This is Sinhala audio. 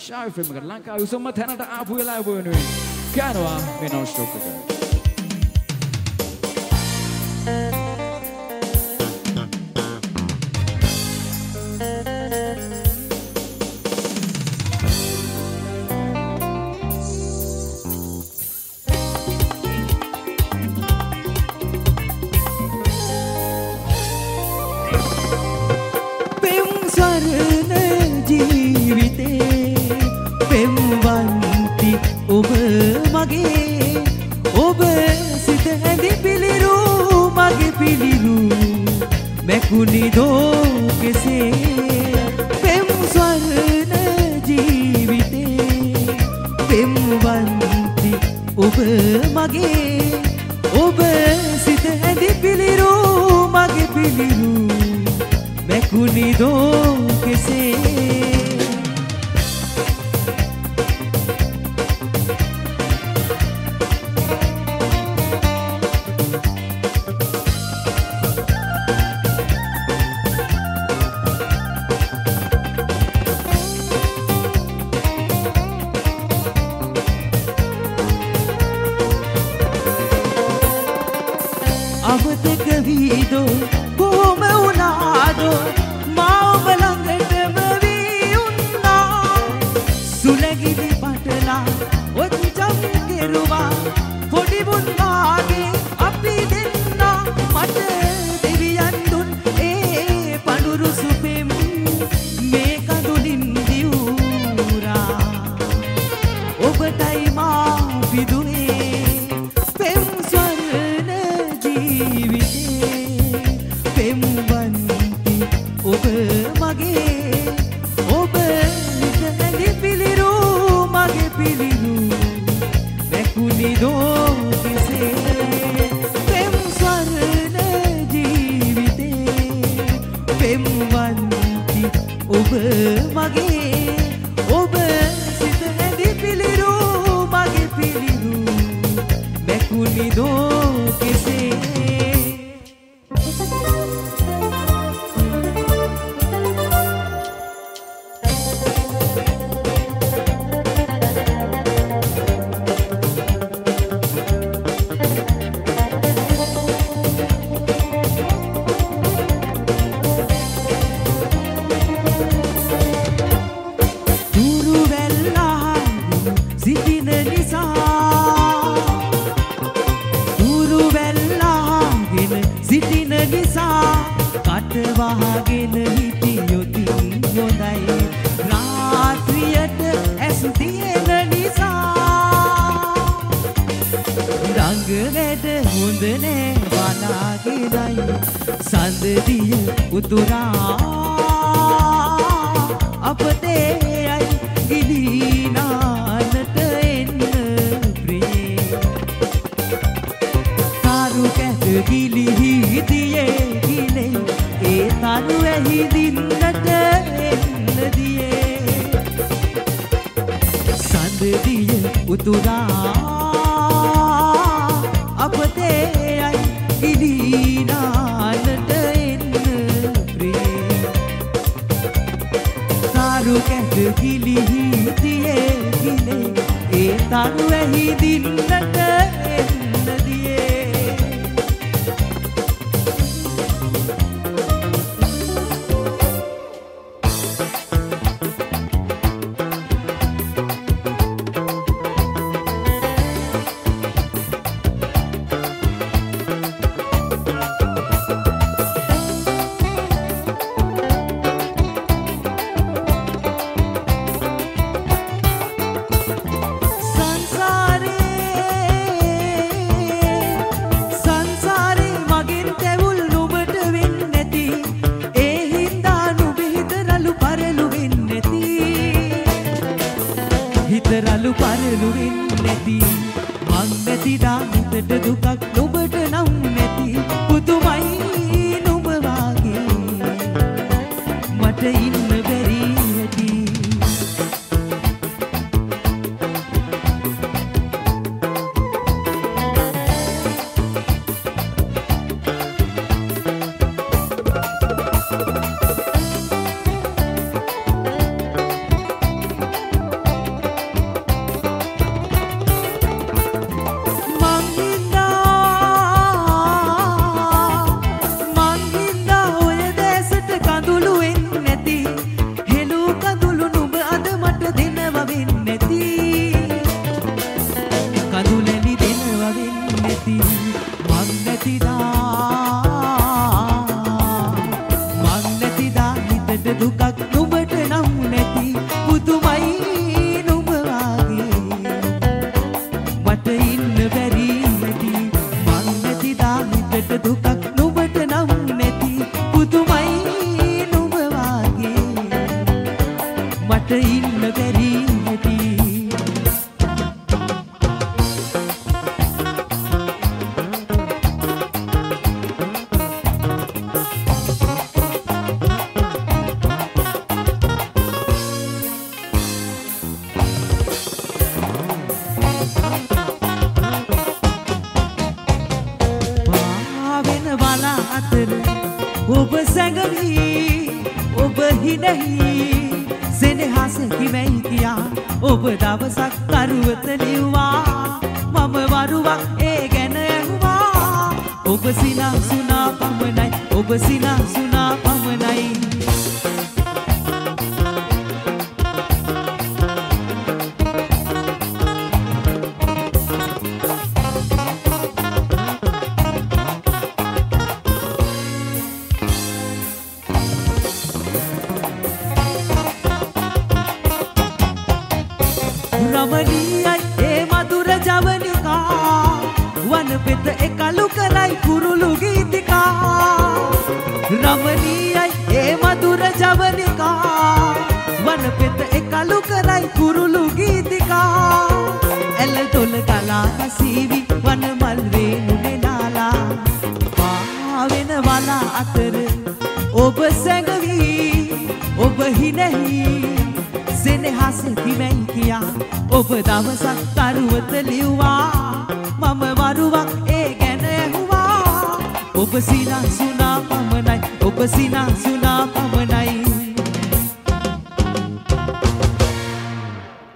Shy film එක ලංකාවේ උසම තැනට ආපු වෙලාව වෙනුවෙන් ගන්නවා මේ non stop එක. හිනෙහි සෙනෙහස කිමැයි කියා ඔබ දවසක් කරුවත ලිව්වා මම වරුවක් ඒ ගැන ඇහුවා ඔබ සිනාසුනා පමණයි ඔබ සිනාසුනා පමණයි රමණීයයි ඒ මధుර ජවනිකා වන පෙත එකලු කරයි කුරුළු ගීතිකා රමණීයයි ඒ මధుර ජවනිකා වන පෙත එකලු කරයි කුරුළු ගීතිකා එල තොල කලා හසීවි වන මල් වේනු නෙලාලා පාවෙන වලා අතර ඔබ සැඟවි ඔබ හිනෙහි සෙනෙහස කිමැයි කියා ඔබ දවසක් කරුවත ලිව්වා මම වරුවක් ඒ ගැන ඇහුවා ඔබ සිනාසුනා පමණයි ඔබ සිනාසුනා